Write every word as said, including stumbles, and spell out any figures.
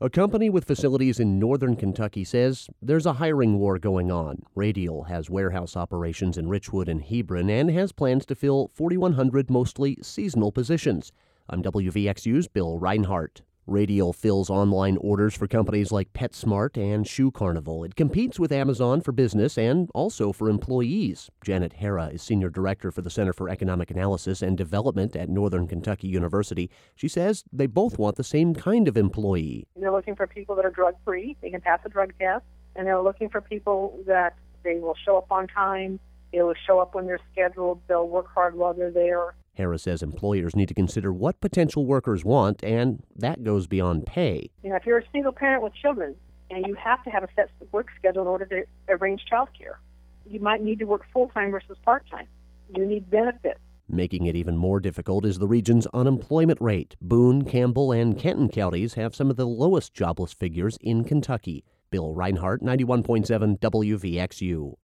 A company with facilities in northern Kentucky says there's a hiring war going on. Radial has warehouse operations in Richwood and Hebron and has plans to fill forty-one hundred mostly seasonal positions. I'm W V X U's Bill Reinhart. Radial fills online orders for companies like PetSmart and Shoe Carnival. It competes with Amazon for business and also for employees. Janet Hara is Senior Director for the Center for Economic Analysis and Development at Northern Kentucky University. She says they both want the same kind of employee. They're looking for people that are drug-free, they can pass a drug test, and they're looking for people that they will show up on time, they will show up when they're scheduled, they'll work hard while they're there. Harris says employers need to consider what potential workers want, and that goes beyond pay. You know, if you're a single parent with children and you have to have a set work schedule in order to arrange child care, you might need to work full-time versus part-time. You need benefits. Making it even more difficult is the region's unemployment rate. Boone, Campbell, and Kenton counties have some of the lowest jobless figures in Kentucky. Bill Reinhart, ninety-one point seven W V X U.